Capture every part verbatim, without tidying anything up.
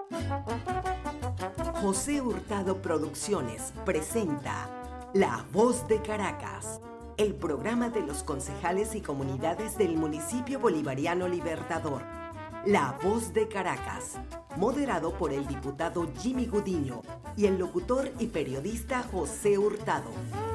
José Hurtado Producciones presenta La Voz de Caracas, el programa de los concejales y comunidades del municipio bolivariano Libertador. La Voz de Caracas, moderado por el diputado Jimmy Gudiño y el locutor y periodista José Hurtado.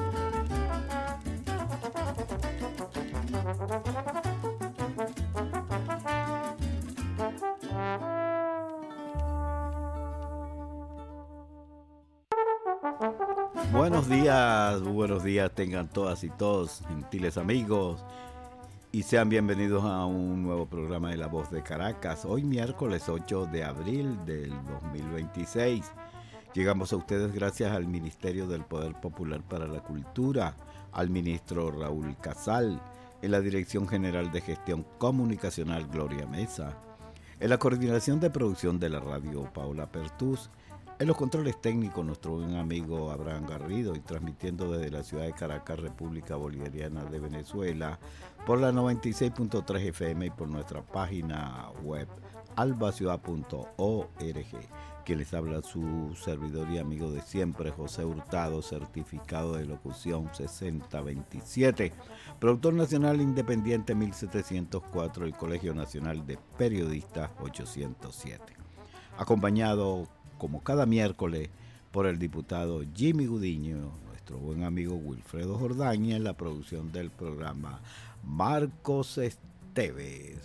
Buenos días, buenos días tengan todas y todos, gentiles amigos, y sean bienvenidos a un nuevo programa de La Voz de Caracas. Hoy miércoles ocho de abril del dos mil veintiséis. Llegamos a ustedes gracias al Ministerio del Poder Popular para la Cultura, al ministro Raúl Casal, en la Dirección General de Gestión Comunicacional Gloria Mesa, en la coordinación de producción de la radio Paola Pertús, en los controles técnicos nuestro buen amigo Abraham Garrido, y transmitiendo desde la ciudad de Caracas, República Bolivariana de Venezuela, por la noventa y seis punto tres F M y por nuestra página web albaciudad punto org. Que les habla su servidor y amigo de siempre, José Hurtado, certificado de locución sesenta veintisiete, productor nacional independiente mil setecientos cuatro, el Colegio Nacional de Periodistas ochocientos siete. Acompañado como cada miércoles por el diputado Jimmy Gudiño, nuestro buen amigo Wilfredo Jordaña, en la producción del programa Marcos Esteves.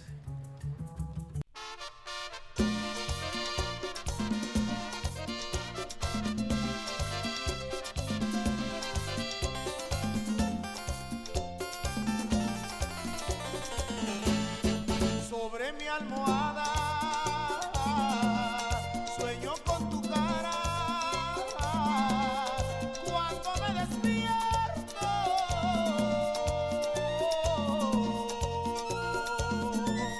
Sobre mi almohada sueño con tu cara cuando me despierto.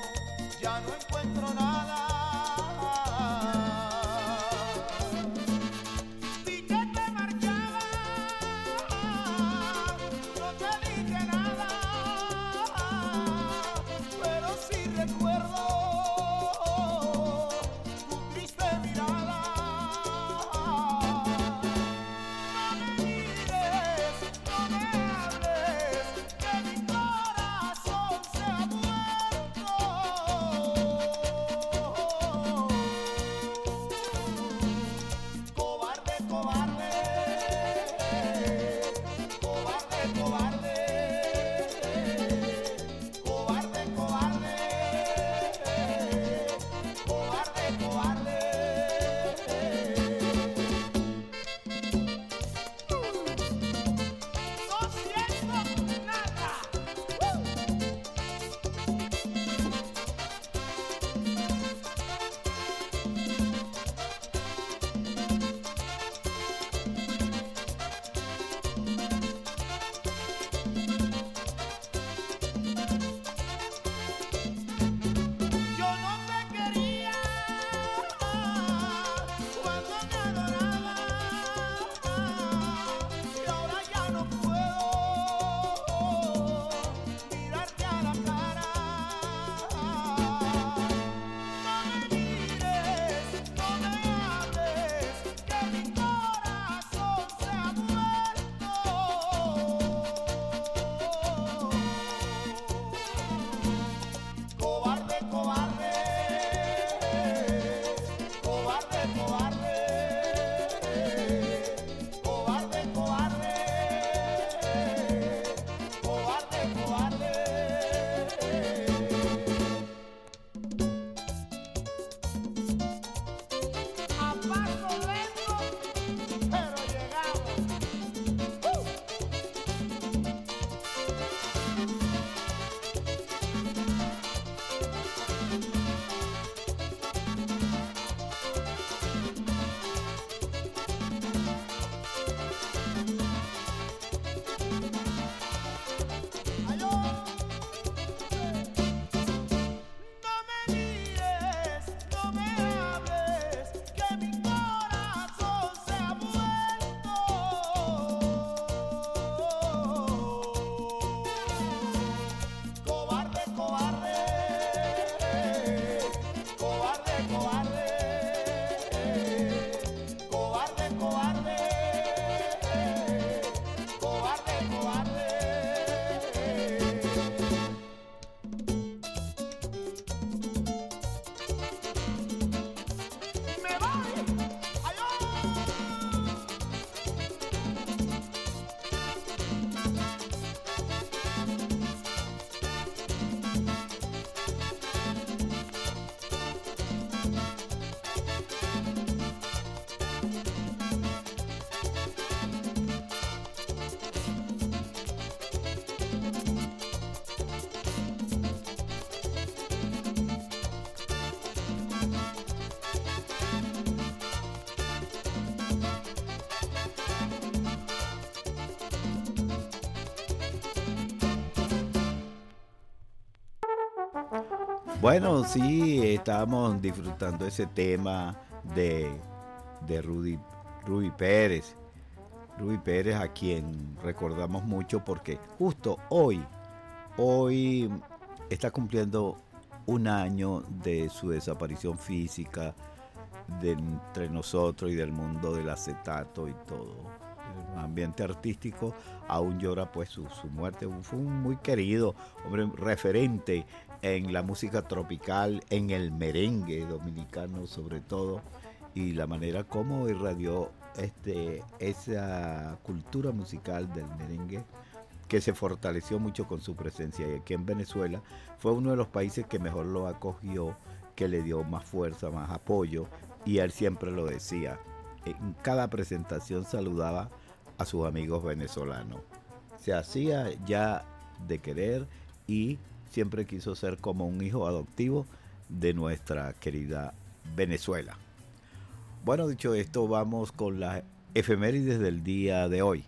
Bueno, sí, estábamos disfrutando ese tema de, de Rudy, Ruby Pérez. Ruby Pérez, a quien recordamos mucho porque justo hoy, hoy está cumpliendo un año de su desaparición física de entre nosotros y del mundo del acetato y todo. El ambiente artístico aún llora pues su, su muerte. Fue un muy querido hombre, referente en la música tropical, en el merengue dominicano sobre todo, y la manera como irradió este, esa cultura musical del merengue que se fortaleció mucho con su presencia. Y aquí en Venezuela fue uno de los países que mejor lo acogió, que le dio más fuerza, más apoyo, y él siempre lo decía. En cada presentación saludaba a sus amigos venezolanos. Se hacía ya de querer y siempre quiso ser como un hijo adoptivo de nuestra querida Venezuela. Bueno, dicho esto, vamos con las efemérides del día de hoy.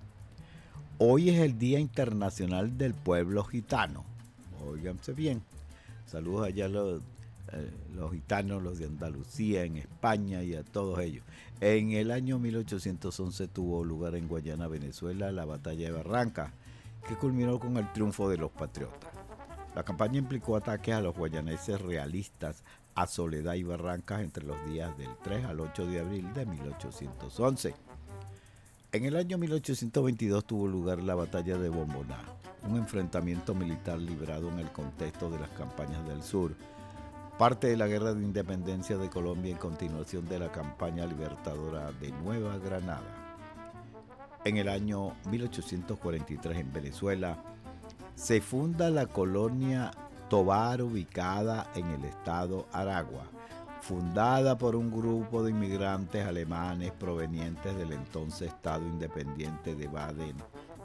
Hoy es el Día Internacional del Pueblo Gitano. Óiganse bien. Saludos allá a los, eh, los gitanos, los de Andalucía, en España y a todos ellos. En el año mil ochocientos once tuvo lugar en Guayana, Venezuela, la Batalla de Barranca, que culminó con el triunfo de los patriotas. La campaña implicó ataques a los guayaneses realistas a Soledad y Barrancas entre los días del tres al ocho de abril de mil ochocientos once. En el año mil ochocientos veintidós tuvo lugar la Batalla de Bomboná, un enfrentamiento militar librado en el contexto de las campañas del sur, parte de la Guerra de Independencia de Colombia y continuación de la campaña libertadora de Nueva Granada. En el año mil ochocientos cuarenta y tres en Venezuela se funda la colonia Tovar, ubicada en el estado Aragua, fundada por un grupo de inmigrantes alemanes provenientes del entonces Estado Independiente de Baden,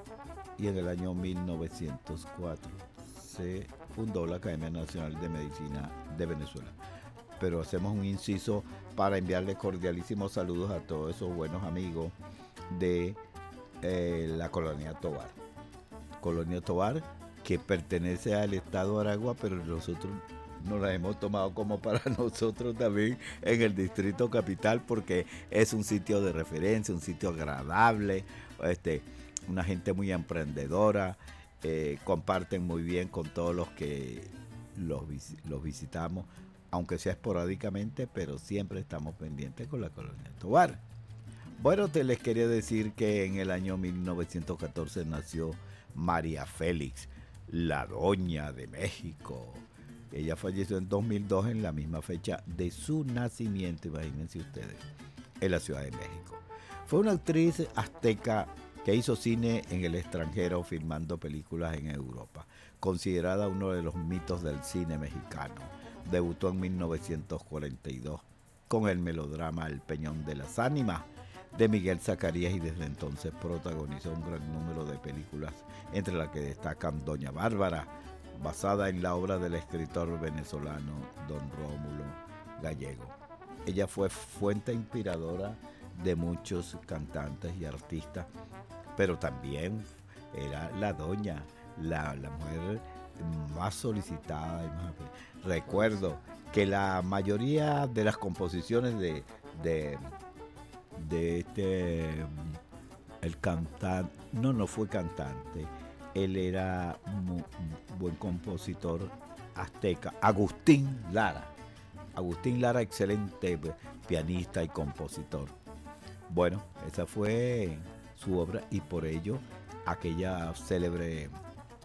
y en el año mil novecientos cuatro se fundó la Academia Nacional de Medicina de Venezuela. Pero hacemos un inciso para enviarles cordialísimos saludos a todos esos buenos amigos de eh, la colonia Tovar. Colonia Tovar, que pertenece al estado Aragua, pero nosotros nos la hemos tomado como para nosotros también en el Distrito Capital, porque es un sitio de referencia, un sitio agradable, este, una gente muy emprendedora, eh, comparten muy bien con todos los que los, los visitamos, aunque sea esporádicamente, pero siempre estamos pendientes con la colonia Tovar. Bueno, te les quería decir que en el año mil novecientos catorce nació María Félix, la Doña de México. Ella falleció en dos mil dos, en la misma fecha de su nacimiento, imagínense ustedes, en la Ciudad de México. Fue una actriz azteca que hizo cine en el extranjero, filmando películas en Europa, considerada uno de los mitos del cine mexicano. Debutó en mil novecientos cuarenta y dos con el melodrama El Peñón de las Ánimas de Miguel Zacarías, y desde entonces protagonizó un gran número de películas, entre las que destacan Doña Bárbara, basada en la obra del escritor venezolano Don Rómulo Gallego. Ella fue fuente inspiradora de muchos cantantes y artistas, pero también era la doña, la, la mujer más solicitada. Y más... Recuerdo que la mayoría de las composiciones de, de, de este, el cantante, no, no fue cantante, él era un buen compositor azteca, Agustín Lara. Agustín Lara, excelente pianista y compositor. Bueno, esa fue su obra, y por ello aquella célebre, eh,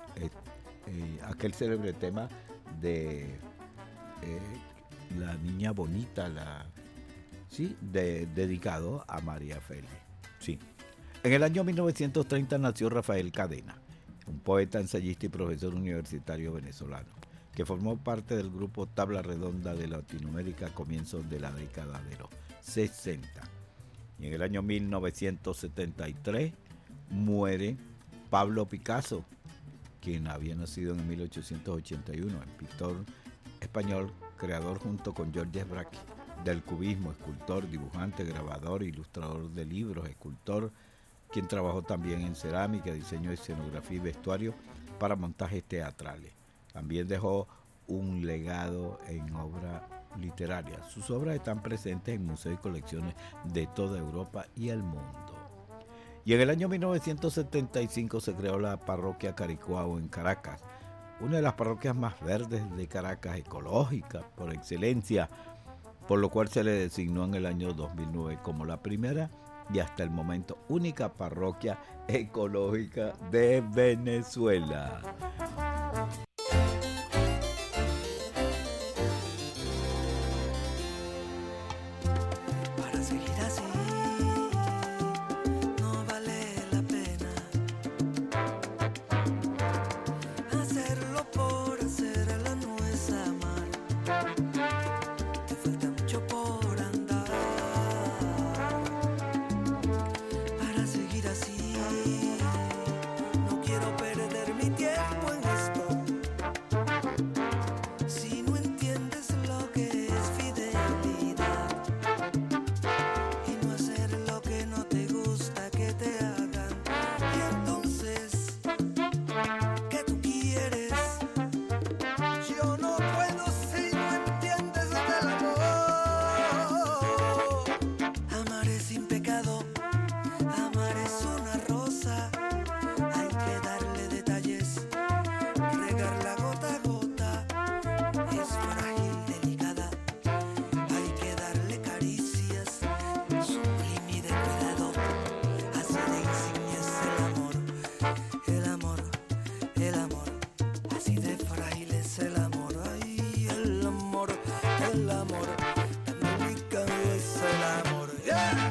eh, aquel célebre tema de eh, la niña bonita, la, sí, de, dedicado a María Félix. Sí. En el año mil novecientos treinta nació Rafael Cadena, un poeta, ensayista y profesor universitario venezolano, que formó parte del grupo Tabla Redonda de Latinoamérica a comienzos de la década de los sesenta. Y en el año mil novecientos setenta y tres muere Pablo Picasso, quien había nacido en mil ochocientos ochenta y uno, el pintor español, creador junto con Georges Braque del cubismo, escultor, dibujante, grabador, ilustrador de libros, escultor, quien trabajó también en cerámica, diseño de escenografía y vestuario para montajes teatrales. También dejó un legado en obra literaria. Sus obras están presentes en museos y colecciones de toda Europa y el mundo. Y en el año mil novecientos setenta y cinco se creó la parroquia Caricuao en Caracas, una de las parroquias más verdes de Caracas, ecológica por excelencia, por lo cual se le designó en el año dos mil nueve como la primera y hasta el momento única parroquia ecológica de Venezuela. Para seguir así no vale la pena hacerlo por hacerlo, no es amar. Te falta mucho por andar. Para seguir así no quiero perder mi tiempo en esto. Si no entiendes lo que es fidelidad y no hacer lo que no te gusta que te hagan, y entonces, ¿qué tú quieres? Yo no puedo si no entiendes del amor. Amar es sin pecado, amar es una rosa. Hay que darle detalles, regarla gota a gota. Es frágil, delicada, hay que darle caricias, sublime y de cuidado. Así de insignia es el amor, el amor, el amor. Así de frágil es el amor, ay, el amor, el amor. Tan delicado es el amor, yeah.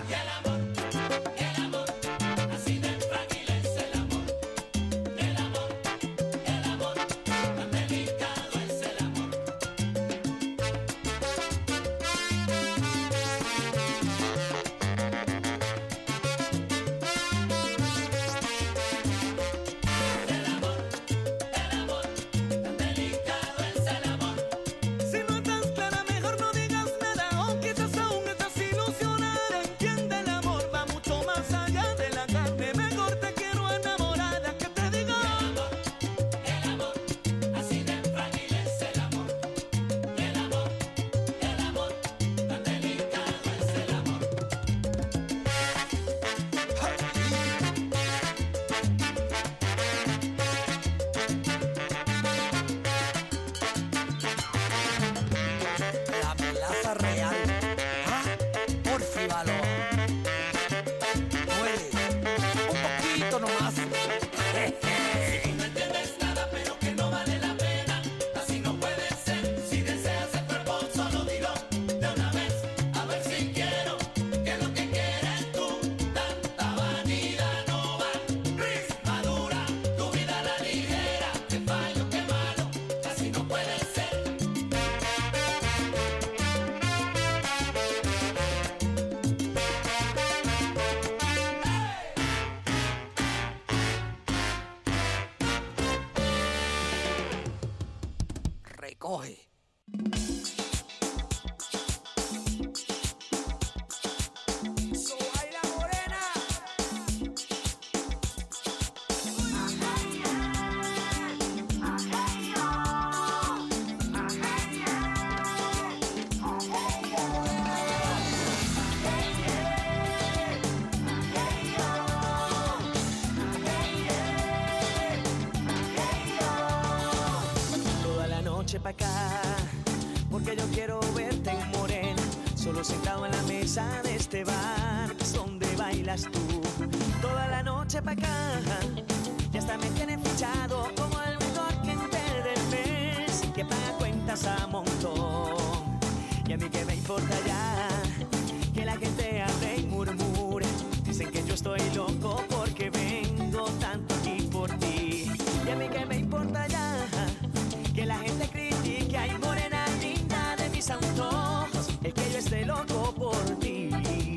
Si no estás clara, mejor no digas nada, o quizás aún estás ilusionada. Entiende, el amor va mucho más allá de la carne. Mejor te quiero enamorada, que te diga. El amor, el amor, así de frágil es el amor. El amor, el amor, tan delicado es el amor. La plaza real, ¿ah? Por Fibalo. Duele, un poquito nomás. Si no entiendes nada, pero que no vale la pena, así no puede ser. Si deseas el cuerpo, solo dilo de una vez. A ver si quiero, que lo que quieres tú, tanta vanidad no va. Gris, madura, tu vida a la ligera. Qué fallo, qué malo, así no puede ser. Recoge. Soy la morena. Toda la noche pa' acá, porque yo quiero verte en morena, solo sentado en la mesa de este bar, donde bailas tú. Toda la noche pa' acá, y hasta me tienen fichado como el mejor cliente del mes, que paga cuentas a montón. Y a mí que me importa ya, que la gente hable y murmure, dicen que yo estoy loco porque vengo tanto aquí por ti. Y a mí que me importa ya, que la gente critique, ay morena linda de mis antojos, el que yo esté loco por ti.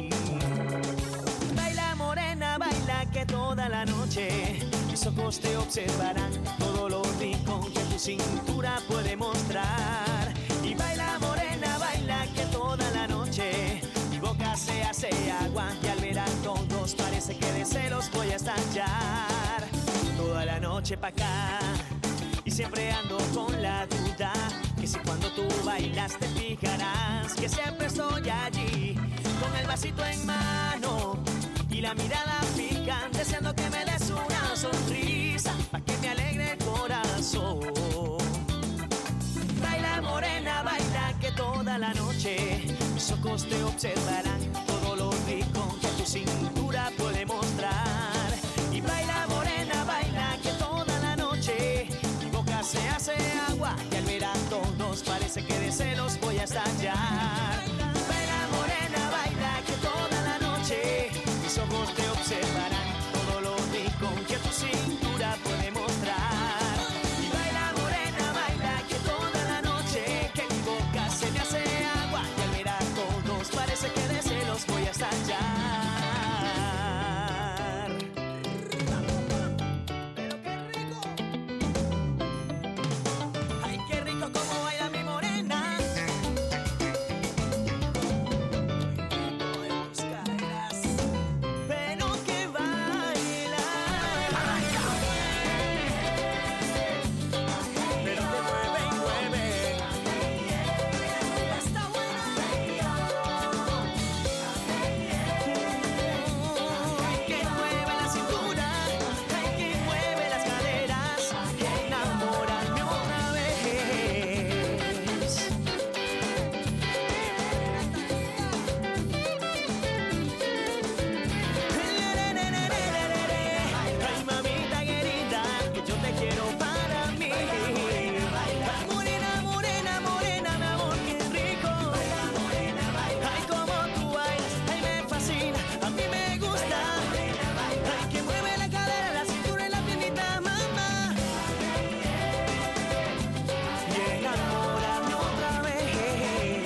Baila morena, baila que toda la noche mis ojos te observarán, todo lo rico que tu cintura puede mostrar. Y baila morena, baila que toda la noche mi boca se hace agua, y al ver a todos parece que de celos voy a estallar. Toda la noche pa' acá, y siempre ando con la duda que si cuando tú bailas te fijarás que siempre estoy allí, con el vasito en mano y la mirada fija, deseando que me des una sonrisa, pa' que me alegre el corazón. Baila morena, baila que toda la noche mis ojos te observarán, todo lo rico que tu cintura puede mostrar. Y baila morena, baila que toda la noche mi boca se hace agua y al ver a todos parece que de celos voy a estallar. Baila morena, baila que toda la noche mis ojos te observarán, todo lo rico que tu cintura puede mostrar. Y baila morena, baila que toda la noche que mi boca se me hace agua y al ver a todos parece que de celos voy a estallar. Pero qué rico, ay qué rico como baila mi morena. En tus caderas, pero que baila, pero que mueve y mueve. Está buena. Ay, que mueve la cintura, ay, que mueve las caderas, que enamórame otra vez. Ay, mamita querida, que yo te quiero para mí. Morena, morena, morena, mi amor, qué rico. Ay, como tú bailas, ay, me fascina, a mí me gusta. Ay, que mueve la cadera, la cintura y la piernita, mamá. Y enamórame otra vez.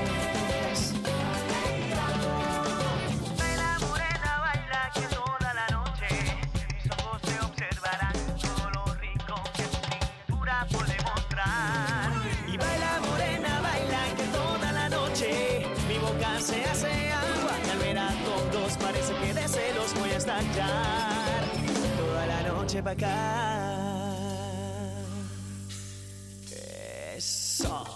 Baila morena, baila que toda la noche mis ojos te observarán, todo lo rico que tu cintura puede mostrar. Y baila morena, baila que toda la noche mi boca se hace agua y al ver a todos parece que de celos voy a estallar. Toda la noche pa' acá. Eso.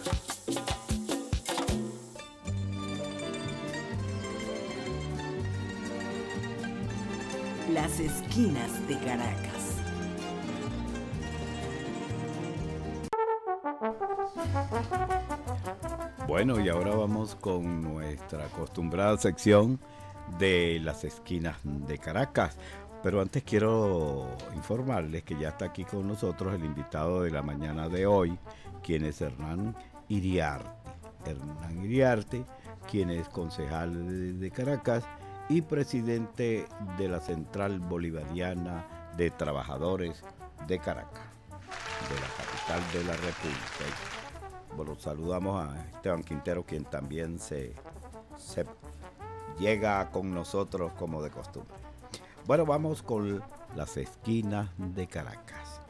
Las esquinas de Caracas. Bueno, y ahora vamos con nuestra acostumbrada sección de las esquinas de Caracas. Pero antes quiero informarles que ya está aquí con nosotros el invitado de la mañana de hoy, quien es Hernán Iriarte. Hernán Iriarte, quien es concejal de Caracas y presidente de la Central Bolivariana de Trabajadores de Caracas, de la capital de la República. Bueno, saludamos a Esteban Quintero, quien también se, se llega con nosotros como de costumbre. Bueno, vamos con las esquinas de Caracas.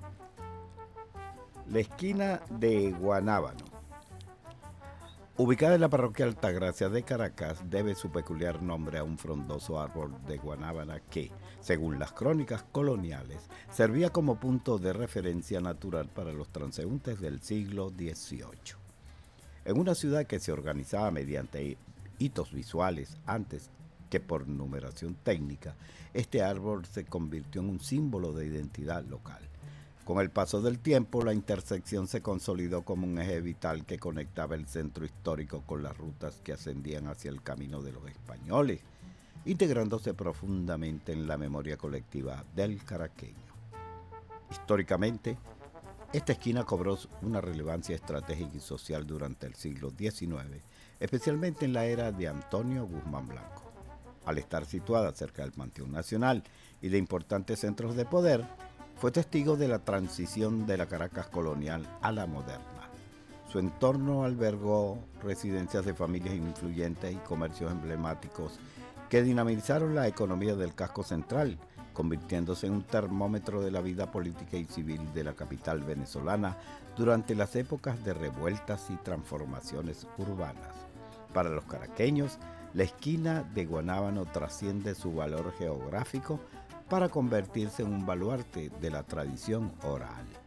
La esquina de Guanábano, ubicada en la parroquia Altagracia de Caracas, debe su peculiar nombre a un frondoso árbol de guanábana que, según las crónicas coloniales, servía como punto de referencia natural para los transeúntes del siglo dieciocho. En una ciudad que se organizaba mediante hitos visuales antes que por numeración técnica, este árbol se convirtió en un símbolo de identidad local. Con el paso del tiempo, la intersección se consolidó como un eje vital que conectaba el centro histórico con las rutas que ascendían hacia el camino de los españoles, integrándose profundamente en la memoria colectiva del caraqueño. Históricamente, esta esquina cobró una relevancia estratégica y social durante el siglo diecinueve, especialmente en la era de Antonio Guzmán Blanco. Al estar situada cerca del Panteón Nacional y de importantes centros de poder, fue testigo de la transición de la Caracas colonial a la moderna. Su entorno albergó residencias de familias influyentes y comercios emblemáticos que dinamizaron la economía del casco central, convirtiéndose en un termómetro de la vida política y civil de la capital venezolana durante las épocas de revueltas y transformaciones urbanas. Para los caraqueños, la esquina de Guanábano trasciende su valor geográfico para convertirse en un baluarte de la tradición oral.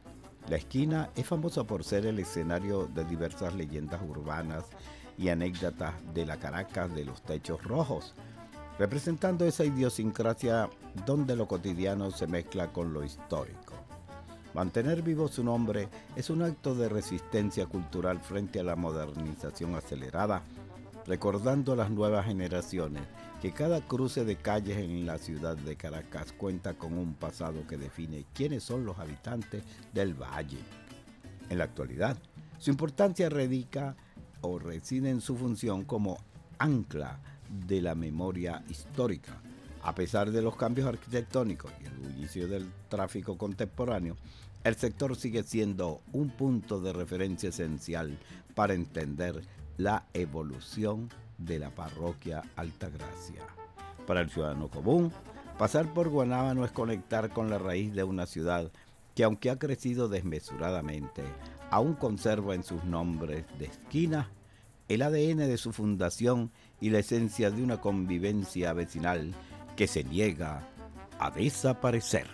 La esquina es famosa por ser el escenario de diversas leyendas urbanas y anécdotas de la Caracas de los techos rojos, representando esa idiosincrasia donde lo cotidiano se mezcla con lo histórico. Mantener vivo su nombre es un acto de resistencia cultural frente a la modernización acelerada, recordando a las nuevas generaciones que cada cruce de calles en la ciudad de Caracas cuenta con un pasado que define quiénes son los habitantes del valle. En la actualidad, su importancia radica o reside en su función como ancla de la memoria histórica. A pesar de los cambios arquitectónicos y el bullicio del tráfico contemporáneo, el sector sigue siendo un punto de referencia esencial para entender la evolución de la parroquia Altagracia. Para el ciudadano común, pasar por Guanábano es conectar con la raíz de una ciudad que, aunque ha crecido desmesuradamente, aún conserva en sus nombres de esquina el A D N de su fundación y la esencia de una convivencia vecinal que se niega a desaparecer.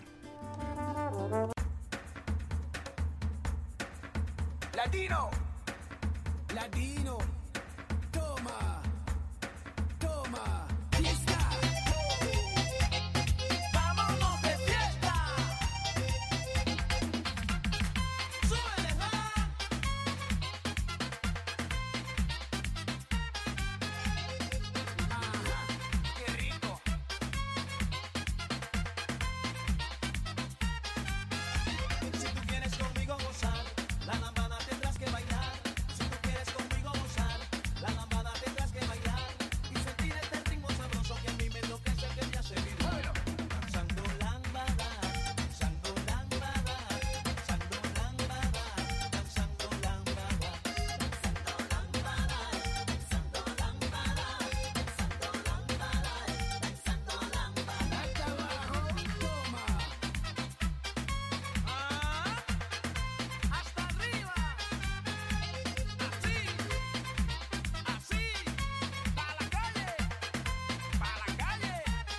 Latino, latino, toma, toma, fiesta. Vámonos de fiesta. Súbele, va. Ajá, qué rico. Si tú quieres conmigo gozar, la lambada tendrás que bailar. Si tú quieres conmigo gozar, la lambada tendrás que bailar. Y sentir este ritmo sabroso que a mí me enloquece, que me hace vivir. Danzando lambada, danzando lambada, danzando lambada, danzando lambada, danzando lambada, danzando lambada, danzando lambada, danzando lambada. Hasta abajo, toma. Ah, hasta arriba. Así, así, pa' la calle, pa' la calle.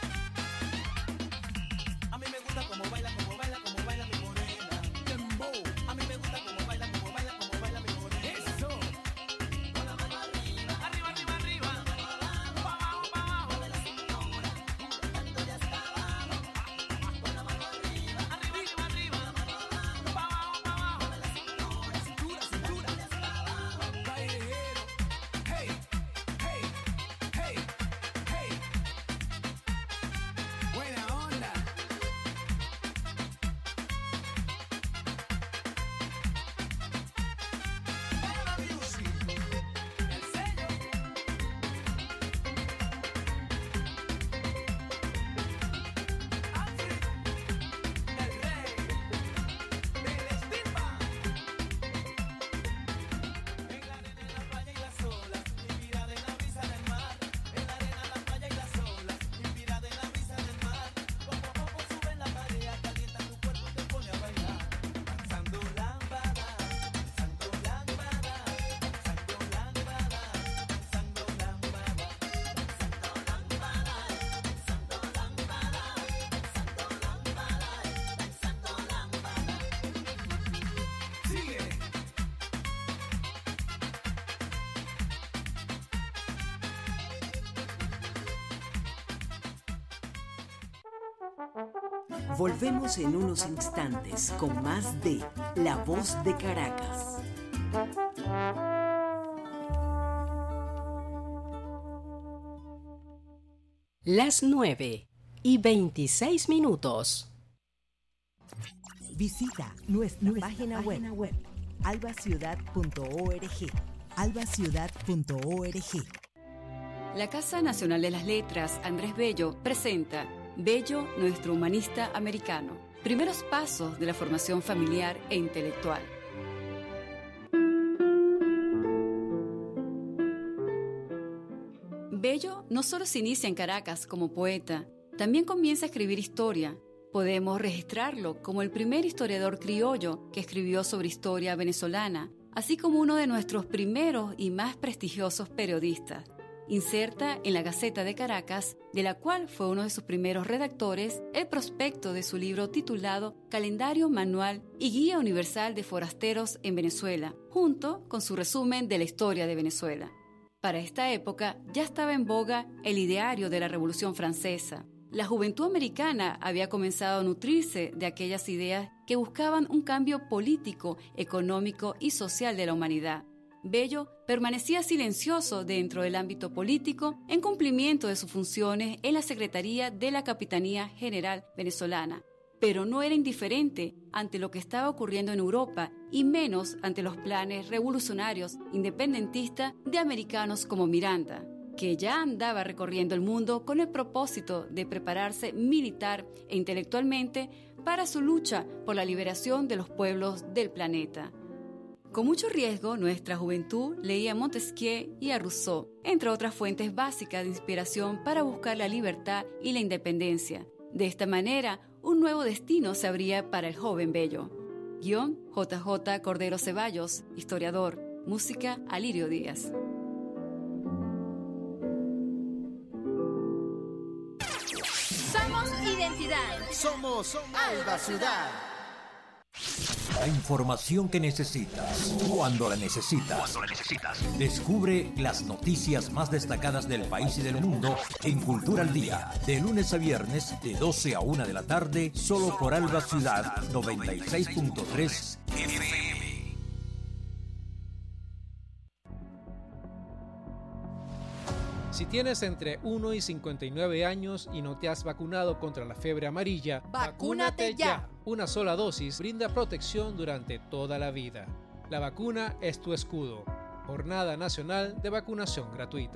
A mí me gusta como baila, como baila, como baila mi morena. Dembow. A mí me gusta como baila, como baila, como baila mi morena. Eso. Con la mano arriba, arriba, arriba, arriba. Pa' abajo, pa' abajo. De la cintura, cantando ya hasta abajo. Con la mano arriba, arriba, arriba, arriba. Pa' abajo, pa' abajo. De la cintura, cintura, cintura, ya hasta abajo. Callejero. Hey, hey, hey, hey. Buena onda. Para music. El sello. Alfred, el rey del estimba. En la arena, en la playa y las olas, inspirada en la brisa del mar. En la arena, la playa y las olas, inspirada en la brisa del mar. Poco a poco sube la marea, calienta tu cuerpo y te pone a bailar. Danzando lambada, danzando lambada, danzando lambada, danzando lambada, danzando lambada, danzando lambada, danzando lambada, danzando lambada. Sigue. Volvemos en unos instantes con más de La Voz de Caracas. Las nueve y veintiséis minutos. Visita nuestra, nuestra página, página web, web albaciudad punto org. albaciudad punto org. La Casa Nacional de las Letras, Andrés Bello, presenta Bello, nuestro humanista americano. Primeros pasos de la formación familiar e intelectual. Bello no solo se inicia en Caracas como poeta, también comienza a escribir historia. Podemos registrarlo como el primer historiador criollo que escribió sobre historia venezolana, así como uno de nuestros primeros y más prestigiosos periodistas. inserta en la Gaceta de Caracas, de la cual fue uno de sus primeros redactores, el prospecto de su libro titulado Calendario Manual y Guía Universal de Forasteros en Venezuela, junto con su resumen de la historia de Venezuela. Para esta época ya estaba en boga el ideario de la Revolución Francesa. La juventud americana había comenzado a nutrirse de aquellas ideas que buscaban un cambio político, económico y social de la humanidad. Bello permanecía silencioso dentro del ámbito político en cumplimiento de sus funciones en la Secretaría de la Capitanía General venezolana, pero no era indiferente ante lo que estaba ocurriendo en Europa y menos ante los planes revolucionarios independentistas de americanos como Miranda, que ya andaba recorriendo el mundo con el propósito de prepararse militar e intelectualmente para su lucha por la liberación de los pueblos del planeta. Con mucho riesgo, nuestra juventud leía a Montesquieu y a Rousseau, entre otras fuentes básicas de inspiración para buscar la libertad y la independencia. De esta manera, un nuevo destino se abría para el joven Bello. Guión J J Cordero Ceballos, historiador. Música Alirio Díaz. Somos identidad. Somos Alba Ciudad. La información que necesitas, cuando la necesitas. Cuando la necesitas. Descubre las noticias más destacadas del país y del mundo en Cultura al Día, de lunes a viernes, de doce a una de la tarde, solo por Alba Ciudad noventa y seis punto tres F M. Si tienes entre uno y cincuenta y nueve años y no te has vacunado contra la fiebre amarilla, ¡vacúnate ya! Una sola dosis brinda protección durante toda la vida. La vacuna es tu escudo. Jornada Nacional de Vacunación Gratuita.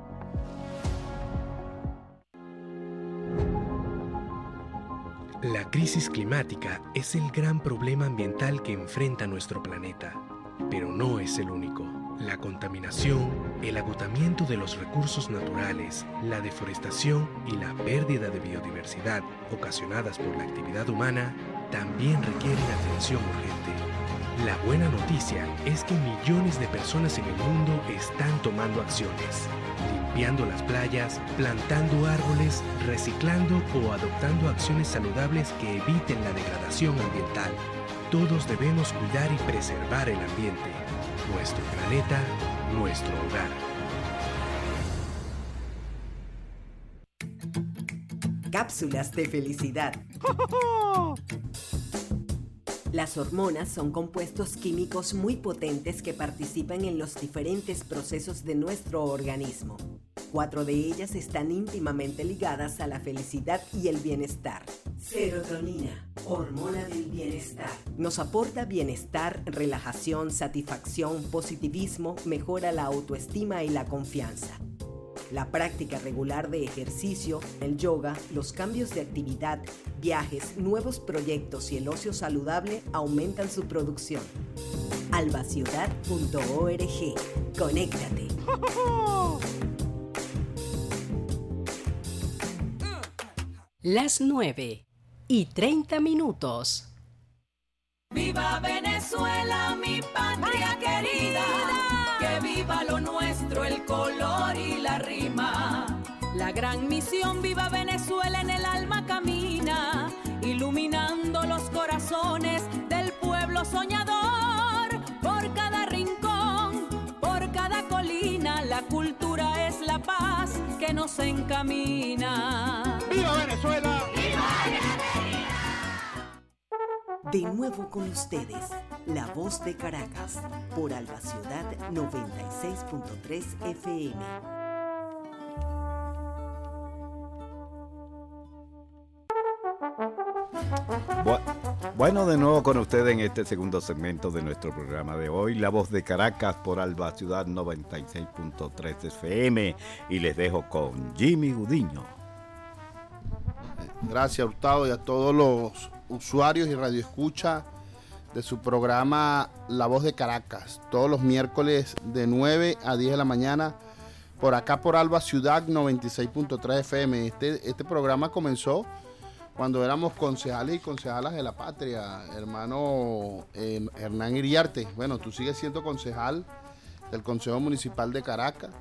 La crisis climática es el gran problema ambiental que enfrenta nuestro planeta, pero no es el único. La contaminación, el agotamiento de los recursos naturales, la deforestación y la pérdida de biodiversidad ocasionadas por la actividad humana también requieren atención urgente. La buena noticia es que millones de personas en el mundo están tomando acciones, limpiando las playas, plantando árboles, reciclando o adoptando acciones saludables que eviten la degradación ambiental. Todos debemos cuidar y preservar el ambiente, nuestro planeta, nuestro hogar. Cápsulas de felicidad. Las hormonas son compuestos químicos muy potentes que participan en los diferentes procesos de nuestro organismo. Cuatro de ellas están íntimamente ligadas a la felicidad y el bienestar. Serotonina, hormona del bienestar. Nos aporta bienestar, relajación, satisfacción, positivismo, mejora la autoestima y la confianza. La práctica regular de ejercicio, el yoga, los cambios de actividad, viajes, nuevos proyectos y el ocio saludable aumentan su producción. alba ciudad punto org. Conéctate. Las nueve y treinta minutos. ¡Viva Venezuela, mi patria querida! ¡Que viva lo nuestro, el color y la rima! La gran misión Viva Venezuela en el alma camina, iluminando los corazones del pueblo soñador. Por cada rincón, por cada colina, la cultura es la paz que nos encamina. ¡Viva Venezuela! ¡Viva Venezuela! De nuevo con ustedes, La Voz de Caracas, por Alba Ciudad noventa y seis punto tres F M. Bueno, de nuevo con ustedes en este segundo segmento de nuestro programa de hoy, La Voz de Caracas por Alba Ciudad noventa y seis punto tres F M, y les dejo con Jimmy Gudiño. Gracias, Hurtado, y a todos los usuarios y radioescucha de su programa La Voz de Caracas, todos los miércoles de nueve a diez de la mañana, por acá por Alba Ciudad noventa y seis punto tres F M. Este, este programa comenzó cuando éramos concejales y concejalas de la patria, hermano eh, Hernán Iriarte. Bueno, tú sigues siendo concejal del Consejo Municipal de Caracas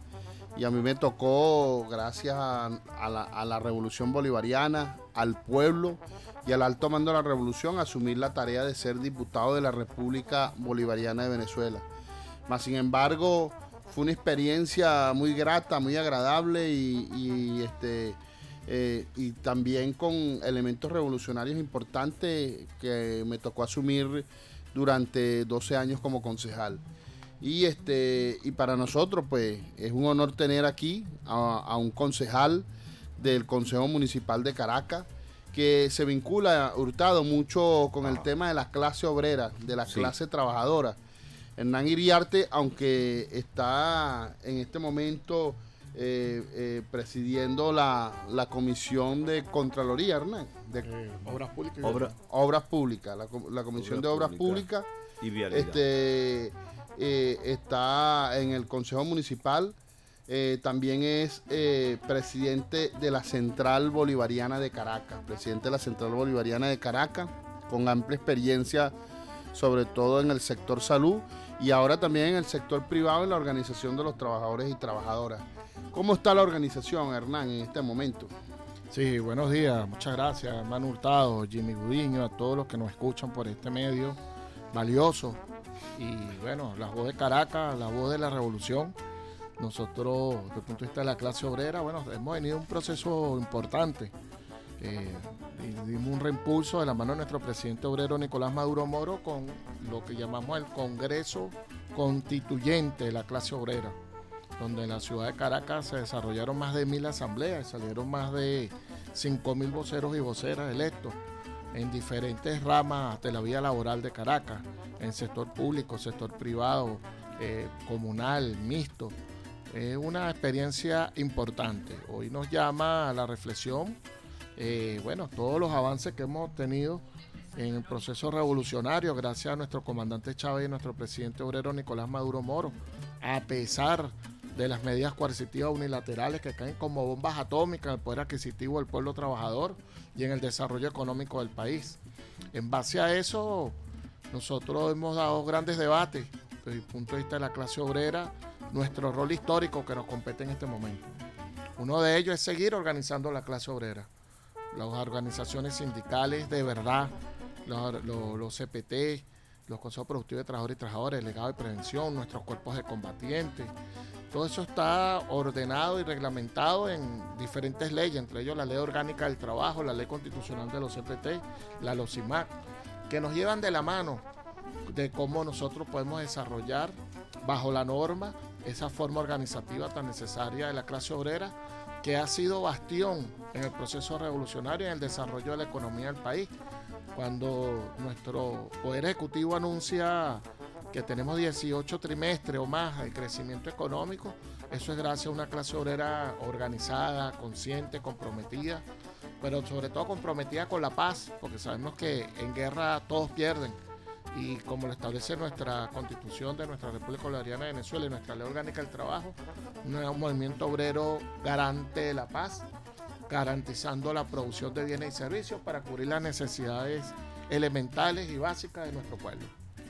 y a mí me tocó, gracias a, a, la, a la Revolución Bolivariana, al pueblo y al alto mando de la revolución, asumir la tarea de ser diputado de la República Bolivariana de Venezuela. Mas, sin embargo, fue una experiencia muy grata, muy agradable y, y, este, eh, y también con elementos revolucionarios importantes que me tocó asumir durante doce años como concejal. Y, este, y para nosotros, pues, es un honor tener aquí a, a un concejal del Consejo Municipal de Caracas, que se vincula, Hurtado, mucho con el tema de la clase obrera, de la sí. clase trabajadora. Hernán Iriarte, aunque está en este momento eh, eh, presidiendo la, la Comisión de Contraloría, Hernán, de eh, Obras Públicas. Obra, obras Públicas, la, la Comisión obras de Obras Públicas. Pública, y Vialidad. Este, eh, está en el Consejo Municipal. Eh, también es eh, presidente de la Central Bolivariana de Caracas, presidente de la Central Bolivariana de Caracas, con amplia experiencia, sobre todo en el sector salud y ahora también en el sector privado, en la organización de los trabajadores y trabajadoras. ¿Cómo está la organización, Hernán, en este momento? Sí, buenos días, muchas gracias, hermano Hurtado, Jimmy Gudiño, a todos los que nos escuchan por este medio valioso. Y bueno, la voz de Caracas, la voz de la revolución. Nosotros, desde el punto de vista de la clase obrera, bueno, hemos venido un proceso importante. Eh, dimos un reimpulso de la mano de nuestro presidente obrero Nicolás Maduro Moro con lo que llamamos el Congreso Constituyente de la Clase Obrera, donde en la ciudad de Caracas se desarrollaron más de mil asambleas, salieron más de cinco mil voceros y voceras electos en diferentes ramas de la vida laboral de Caracas, en sector público, sector privado, eh, comunal, mixto. Es una experiencia importante. Hoy nos llama a la reflexión, eh, bueno, todos los avances que hemos tenido en el proceso revolucionario, gracias a nuestro comandante Chávez y nuestro presidente obrero Nicolás Maduro Moro, a pesar de las medidas coercitivas unilaterales que caen como bombas atómicas en el poder adquisitivo del pueblo trabajador y en el desarrollo económico del país. En base a eso, nosotros hemos dado grandes debates desde el punto de vista de la clase obrera, nuestro rol histórico que nos compete en este momento. Uno de ellos es seguir organizando la clase obrera. Las organizaciones sindicales de verdad, los, los, los C P T, los consejos productivos de trabajadores y trabajadoras, el legado de prevención, nuestros cuerpos de combatientes. Todo eso está ordenado y reglamentado en diferentes leyes, entre ellos la Ley Orgánica del Trabajo, la Ley Constitucional de los C P T, la LOCIMAC, que nos llevan de la mano de cómo nosotros podemos desarrollar bajo la norma esa forma organizativa tan necesaria de la clase obrera, que ha sido bastión en el proceso revolucionario y en el desarrollo de la economía del país. Cuando nuestro Poder Ejecutivo anuncia que tenemos dieciocho trimestres o más de crecimiento económico, eso es gracias a una clase obrera organizada, consciente, comprometida, pero sobre todo comprometida con la paz, porque sabemos que en guerra todos pierden. Y como lo establece nuestra Constitución de nuestra República Bolivariana de Venezuela y nuestra Ley Orgánica del Trabajo, un movimiento obrero garante de la paz, garantizando la producción de bienes y servicios para cubrir las necesidades elementales y básicas de nuestro pueblo.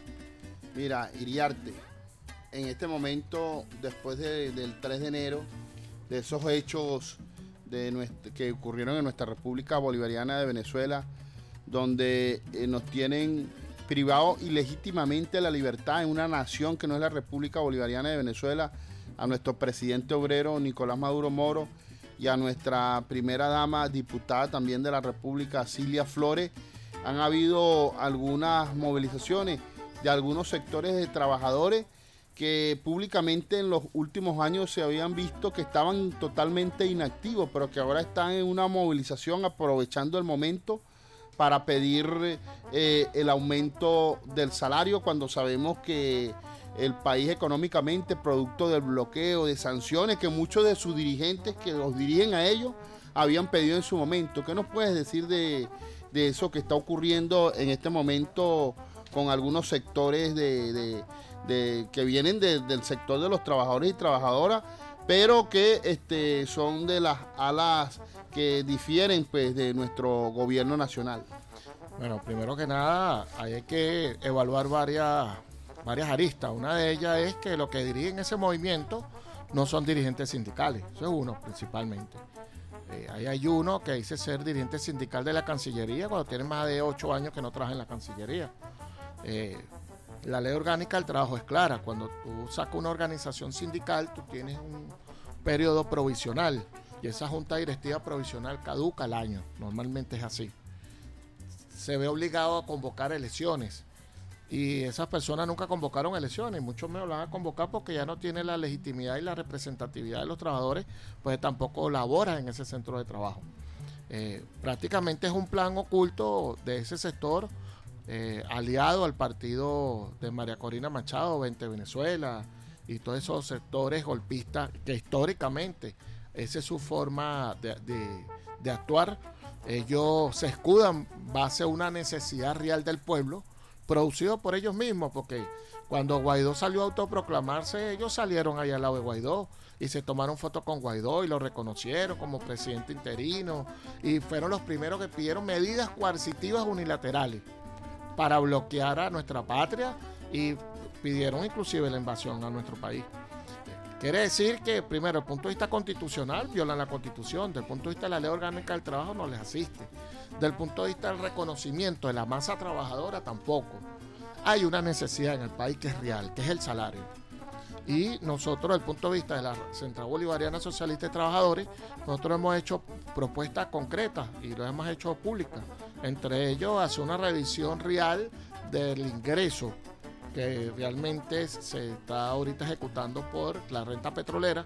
Mira, Iriarte, en este momento, después de, del tres de enero, de esos hechos de nuestra, que ocurrieron en nuestra República Bolivariana de Venezuela, donde eh, nos tienen privado ilegítimamente la libertad en una nación que no es la República Bolivariana de Venezuela, a nuestro presidente obrero Nicolás Maduro Moro y a nuestra primera dama diputada también de la República, Cilia Flores, han habido algunas movilizaciones de algunos sectores de trabajadores que públicamente en los últimos años se habían visto que estaban totalmente inactivos, pero que ahora están en una movilización aprovechando el momento para pedir eh, el aumento del salario, cuando sabemos que el país económicamente, producto del bloqueo, de sanciones que muchos de sus dirigentes que los dirigen a ellos habían pedido en su momento. ¿Qué nos puedes decir de, de eso que está ocurriendo en este momento con algunos sectores de, de, de, que vienen de, del sector de los trabajadores y trabajadoras, pero que este, son de las alas que difieren pues de nuestro gobierno nacional? Bueno, primero que nada hay que evaluar varias, varias aristas. Una de ellas es que los que dirigen ese movimiento no son dirigentes sindicales. Eso es uno principalmente. Eh, ahí hay uno que dice ser dirigente sindical de la Cancillería cuando tiene más de ocho años que no trabaja en la Cancillería. Eh, la ley orgánica del trabajo es clara. Cuando tú sacas una organización sindical, tú tienes un periodo provisional y esa junta directiva provisional caduca al año. Normalmente es así. Se ve obligado a convocar elecciones y esas personas nunca convocaron elecciones, mucho menos las van a convocar porque ya no tiene la legitimidad y la representatividad de los trabajadores, pues tampoco labora en ese centro de trabajo. Eh, prácticamente es un plan oculto de ese sector, eh, aliado al partido de María Corina Machado, Vente Venezuela y todos esos sectores golpistas que históricamente esa es su forma de, de, de actuar. Ellos se escudan base a una necesidad real del pueblo, producido por ellos mismos, porque cuando Guaidó salió a autoproclamarse, ellos salieron ahí al lado de Guaidó y se tomaron fotos con Guaidó y lo reconocieron como presidente interino y fueron los primeros que pidieron medidas coercitivas unilaterales para bloquear a nuestra patria y pidieron inclusive la invasión a nuestro país. Quiere decir que, primero, desde el punto de vista constitucional, violan la Constitución. Desde el punto de vista de la Ley Orgánica del Trabajo, no les asiste. Desde el punto de vista del reconocimiento de la masa trabajadora, tampoco. Hay una necesidad en el país que es real, que es el salario. Y nosotros, desde el punto de vista de la Central Bolivariana Socialista de Trabajadores, nosotros hemos hecho propuestas concretas y lo hemos hecho públicas. Entre ellos, hacer una revisión real del ingreso que realmente se está ahorita ejecutando por la renta petrolera.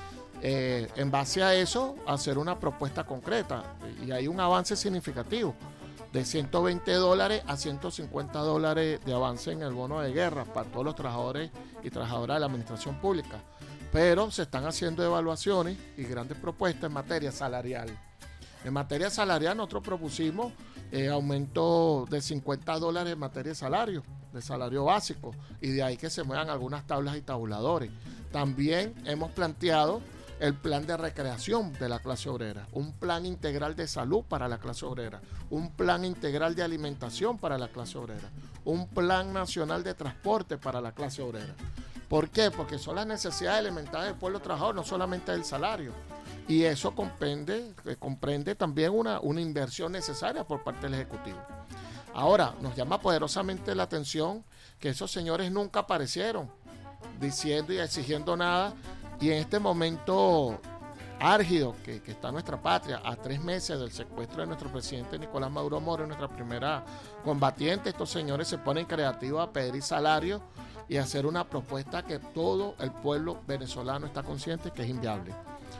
Eh, en base a eso, hacer una propuesta concreta. Y hay un avance significativo de ciento veinte dólares a ciento cincuenta dólares de avance en el bono de guerra para todos los trabajadores y trabajadoras de la administración pública. Pero se están haciendo evaluaciones y grandes propuestas en materia salarial. En materia salarial nosotros propusimos eh, aumento de cincuenta dólares en materia de salario, de salario básico, y de ahí que se muevan algunas tablas y tabuladores. También hemos planteado el plan de recreación de la clase obrera, un plan integral de salud para la clase obrera, un plan integral de alimentación para la clase obrera, un plan nacional de transporte para la clase obrera. ¿Por qué? Porque son las necesidades elementales del pueblo trabajador, no solamente el salario. Y eso comprende, comprende también una, una inversión necesaria por parte del Ejecutivo. Ahora, nos llama poderosamente la atención que esos señores nunca aparecieron diciendo y exigiendo nada, y en este momento álgido que, que está nuestra patria, a tres meses del secuestro de nuestro presidente Nicolás Maduro Moro, nuestra primera combatiente, estos señores se ponen creativos a pedir salario y hacer una propuesta que todo el pueblo venezolano está consciente que es inviable.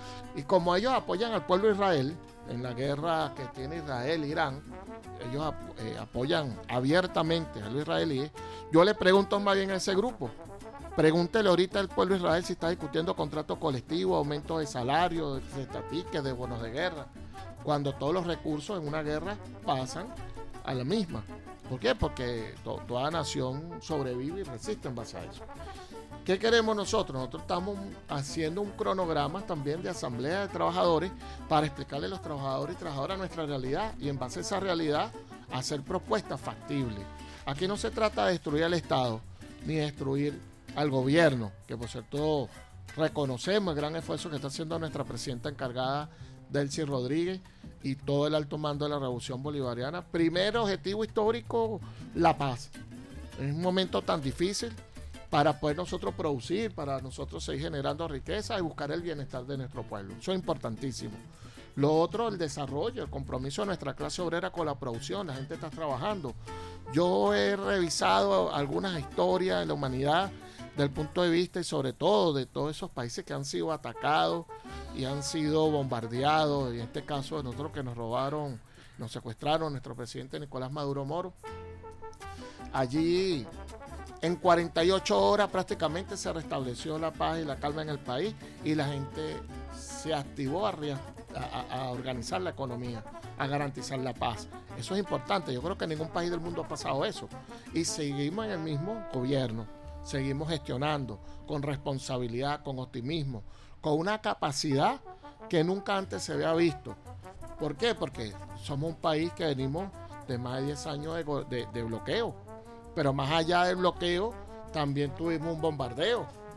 Y como ellos apoyan al pueblo de Israel en la guerra que tiene Israel e Irán, ellos eh, apoyan abiertamente a los israelíes, yo le pregunto más bien a ese grupo, pregúntele ahorita al pueblo de Israel si está discutiendo contratos colectivos, aumentos de salario, de estatiques, de bonos de guerra, cuando todos los recursos en una guerra pasan a la misma. ¿Por qué? Porque to- toda nación sobrevive y resiste en base a eso. ¿Qué queremos nosotros? Nosotros estamos haciendo un cronograma también de asamblea de trabajadores para explicarle a los trabajadores y trabajadoras nuestra realidad y en base a esa realidad hacer propuestas factibles. Aquí no se trata de destruir al Estado ni destruir al gobierno, que por cierto reconocemos el gran esfuerzo que está haciendo nuestra presidenta encargada, Delcy Rodríguez, y todo el alto mando de la Revolución Bolivariana. Primer objetivo histórico, la paz. En un momento tan difícil, para poder nosotros producir, para nosotros seguir generando riqueza y buscar el bienestar de nuestro pueblo. Eso es importantísimo. Lo otro, el desarrollo, el compromiso de nuestra clase obrera con la producción. La gente está trabajando. Yo he revisado algunas historias de la humanidad del punto de vista y sobre todo de todos esos países que han sido atacados y han sido bombardeados. Y en este caso de nosotros que nos robaron, nos secuestraron nuestro presidente Nicolás Maduro Moro. Allí en cuarenta y ocho horas prácticamente se restableció la paz y la calma en el país y la gente se activó a, a, a organizar la economía, a garantizar la paz. Eso es importante. Yo creo que en ningún país del mundo ha pasado eso. Y seguimos en el mismo gobierno, seguimos gestionando con responsabilidad, con optimismo, con una capacidad que nunca antes se había visto. ¿Por qué? Porque somos un país que venimos de más de diez años de, de, de bloqueo. Pero más allá del bloqueo, también tuvimos un bombardeo.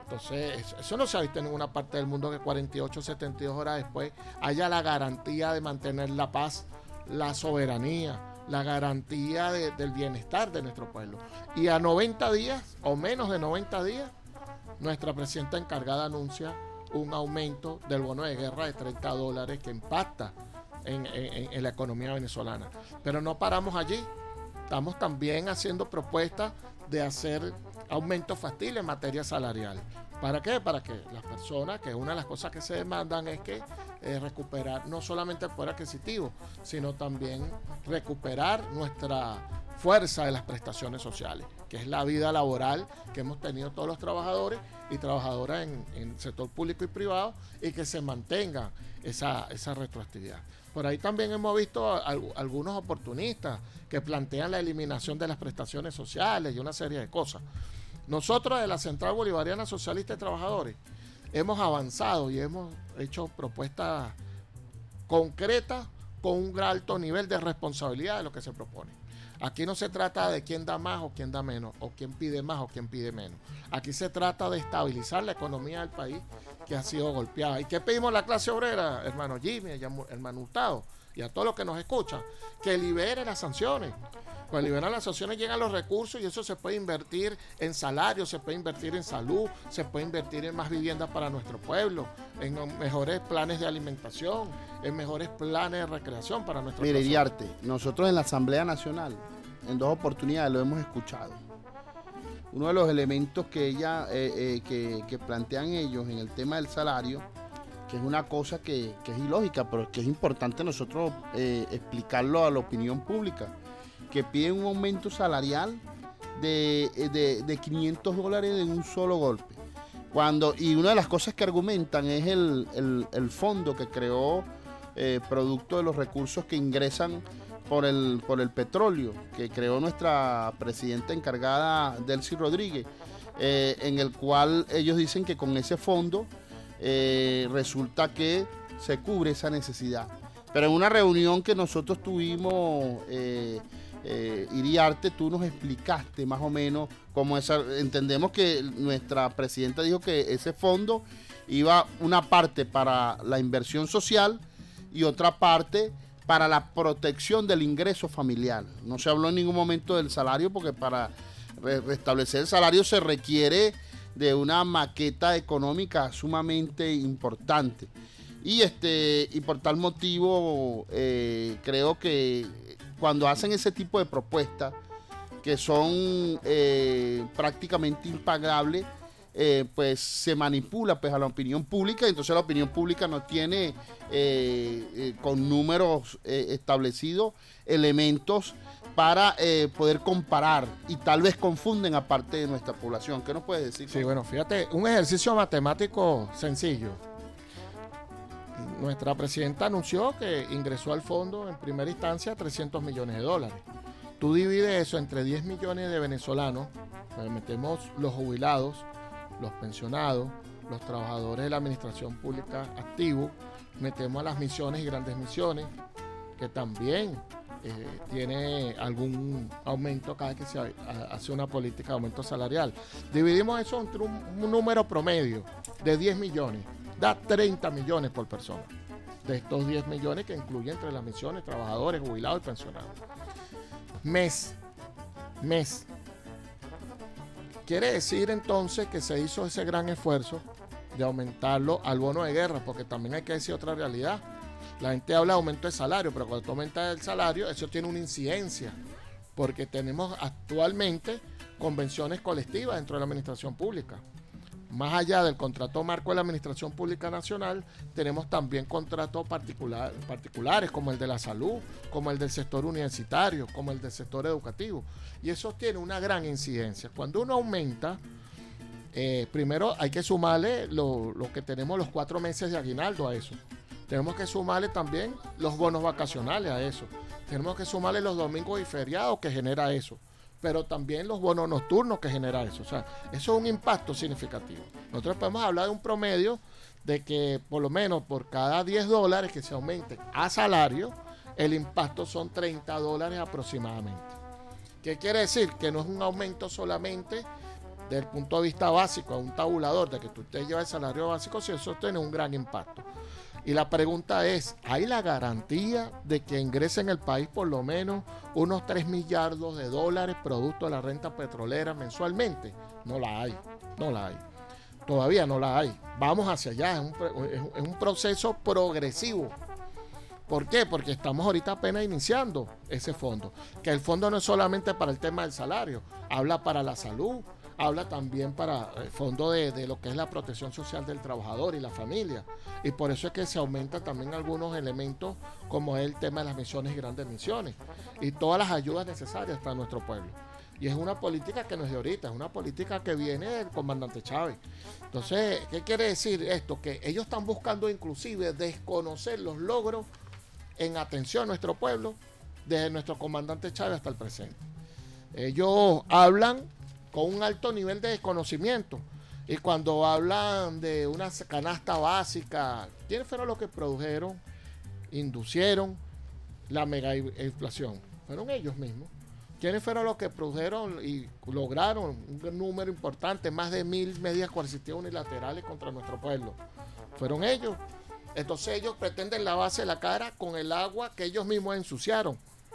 Entonces, eso no se ha visto en ninguna parte del mundo, que cuarenta y ocho, setenta y dos horas después haya la garantía de mantener la paz, la soberanía, la garantía de, del bienestar de nuestro pueblo. Y a noventa días, o menos de noventa días, nuestra presidenta encargada anuncia un aumento del bono de guerra de treinta dólares que impacta en, en, en la economía venezolana. Pero no paramos allí. Estamos también haciendo propuestas de hacer aumentos factibles en materia salarial. ¿Para qué? Para que las personas, que una de las cosas que se demandan es que eh, recuperar no solamente el poder adquisitivo, sino también recuperar nuestra fuerza de las prestaciones sociales, que es la vida laboral que hemos tenido todos los trabajadores y trabajadoras en, en el sector público y privado, y que se mantenga esa, esa retroactividad. Por ahí también hemos visto a, a, algunos oportunistas que plantean la eliminación de las prestaciones sociales y una serie de cosas. Nosotros de la Central Bolivariana Socialista de Trabajadores hemos avanzado y hemos hecho propuestas concretas con un alto nivel de responsabilidad de lo que se propone. Aquí no se trata de quién da más o quién da menos, o quién pide más o quién pide menos. Aquí se trata de estabilizar la economía del país, que ha sido golpeada. ¿Y qué pedimos a la clase obrera, hermano Jimmy, hermano Hurtado, y a todos los que nos escuchan? Que libere las sanciones. Pues liberar las sanciones llegan los recursos, y eso se puede invertir en salarios, se puede invertir en salud, se puede invertir en más viviendas para nuestro pueblo, en mejores planes de alimentación, en mejores planes de recreación para nuestro pueblo. Mire, Iriarte, nosotros en la Asamblea Nacional, en dos oportunidades lo hemos escuchado. Uno de los elementos que ella eh, eh, que, que plantean ellos en el tema del salario, que es una cosa que, que es ilógica, pero que es importante nosotros eh, explicarlo a la opinión pública, que piden un aumento salarial de, de, de quinientos dólares de un solo golpe. Cuando, y una de las cosas que argumentan es el, el, el fondo que creó eh, producto de los recursos que ingresan por el, por el petróleo, que creó nuestra presidenta encargada, Delcy Rodríguez, eh, en el cual ellos dicen que con ese fondo eh, resulta que se cubre esa necesidad. Pero en una reunión que nosotros tuvimos, eh, eh, Iriarte, tú nos explicaste más o menos cómo esa, entendemos que nuestra presidenta dijo que ese fondo iba una parte para la inversión social y otra parte para la protección del ingreso familiar. No se habló en ningún momento del salario, porque para re- restablecer el salario se requiere de una maqueta económica sumamente importante. Y este y por tal motivo eh, creo que cuando hacen ese tipo de propuestas que son eh, prácticamente impagables, eh, pues se manipula pues a la opinión pública, y entonces la opinión pública no tiene eh, eh, con números eh, establecidos elementos para eh, poder comparar, y tal vez confunden a parte de nuestra población. ¿Qué nos puedes decir? Sí, bueno, fíjate, un ejercicio matemático sencillo. Nuestra presidenta anunció que ingresó al fondo en primera instancia trescientos millones de dólares. Tú divides eso entre diez millones de venezolanos, pues metemos los jubilados, los pensionados, los trabajadores de la administración pública activos, metemos a las misiones y grandes misiones, que también eh, tiene algún aumento cada vez que se hace una política de aumento salarial. Dividimos eso entre un, un número promedio de diez millones. Da treinta millones por persona. De estos diez millones que incluyen entre las misiones, trabajadores, jubilados y pensionados. Mes. Mes. Quiere decir entonces que se hizo ese gran esfuerzo de aumentarlo al bono de guerra, porque también hay que decir otra realidad. La gente habla de aumento de salario, pero cuando tú aumentas el salario, eso tiene una incidencia, porque tenemos actualmente convenciones colectivas dentro de la administración pública. Más allá del contrato marco de la Administración Pública Nacional, tenemos también contratos particular, particulares, como el de la salud, como el del sector universitario, como el del sector educativo. Y eso tiene una gran incidencia. Cuando uno aumenta, eh, primero hay que sumarle lo, lo que tenemos los cuatro meses de aguinaldo a eso. Tenemos que sumarle también los bonos vacacionales a eso. Tenemos que sumarle los domingos y feriados que genera eso. Pero también los bonos nocturnos que genera eso. O sea, eso es un impacto significativo. Nosotros podemos hablar de un promedio de que por lo menos por cada diez dólares que se aumente a salario, el impacto son treinta dólares aproximadamente. ¿Qué quiere decir? Que no es un aumento solamente desde el punto de vista básico, a un tabulador de que tú te llevas el salario básico, si eso tiene un gran impacto. Y la pregunta es, ¿hay la garantía de que ingrese en el país por lo menos unos tres millardos de dólares producto de la renta petrolera mensualmente? No la hay, no la hay. Todavía no la hay. Vamos hacia allá, es un, es un proceso progresivo. ¿Por qué? Porque estamos ahorita apenas iniciando ese fondo. Que el fondo no es solamente para el tema del salario, habla para la salud, habla también para el fondo de, de lo que es la protección social del trabajador y la familia. Y por eso es que se aumentan también algunos elementos como es el tema de las misiones y grandes misiones y todas las ayudas necesarias para nuestro pueblo. Y es una política que no es de ahorita, es una política que viene del comandante Chávez. Entonces, ¿qué quiere decir esto? Que ellos están buscando inclusive desconocer los logros en atención a nuestro pueblo desde nuestro comandante Chávez hasta el presente. Ellos hablan con un alto nivel de desconocimiento y cuando hablan de una canasta básica, ¿quiénes fueron los que produjeron, inducieron la mega inflación? Fueron ellos mismos. ¿Quiénes fueron los que produjeron y lograron un número importante, más de mil medidas coercitivas unilaterales contra nuestro pueblo? Fueron ellos. Entonces ellos pretenden lavarse la cara con el agua que ellos mismos ensuciaron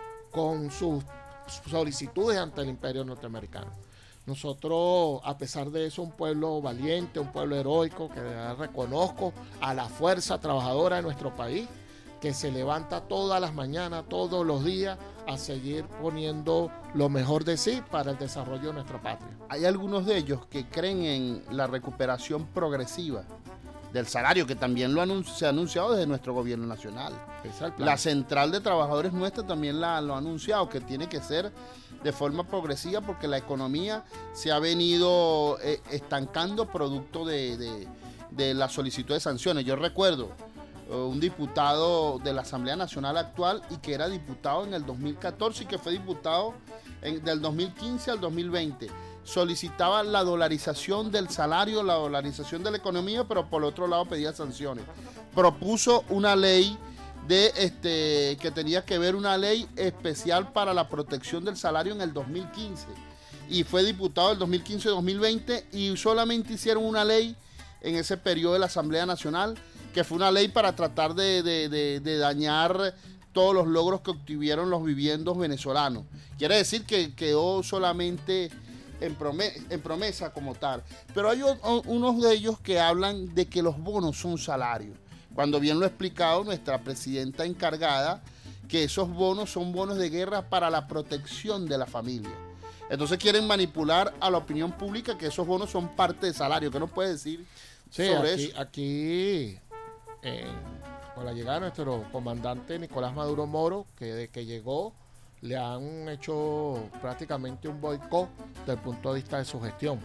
con sus solicitudes ante el imperio norteamericano. Nosotros, a pesar de eso, un pueblo valiente, un pueblo heroico, que reconozco a la fuerza trabajadora de nuestro país, que se levanta todas las mañanas, todos los días, a seguir poniendo lo mejor de sí para el desarrollo de nuestra patria. Hay algunos de ellos que creen en la recuperación progresiva del salario, que también lo anun- se ha anunciado desde nuestro gobierno nacional. La Central de Trabajadores nuestra también la, lo ha anunciado, que tiene que ser de forma progresiva porque la economía se ha venido eh, estancando producto de, de, de la solicitud de sanciones. Yo recuerdo uh, un diputado de la Asamblea Nacional actual y que era diputado en el dos mil catorce y que fue diputado en, del dos mil quince al dos mil veinte. Solicitaba la dolarización del salario, la dolarización de la economía, pero por otro lado pedía sanciones. Propuso una ley de este que tenía que ver una ley especial para la protección del salario en el dos mil quince y fue diputado del dos mil quince y dos mil veinte y solamente hicieron una ley en ese periodo de la Asamblea Nacional que fue una ley para tratar de, de, de, de dañar todos los logros que obtuvieron los viviendos venezolanos. Quiere decir que quedó solamente en promesa, en promesa como tal, pero hay o, unos de ellos que hablan de que los bonos son salarios, cuando bien lo ha explicado nuestra presidenta encargada, que esos bonos son bonos de guerra para la protección de la familia. Entonces quieren manipular a la opinión pública que esos bonos son parte de salario. ¿Qué nos puede decir sí, sobre aquí, eso? Aquí, eh, con la llegada de nuestro comandante Nicolás Maduro Moro, que de que llegó le han hecho prácticamente un boicot desde el punto de vista de su gestión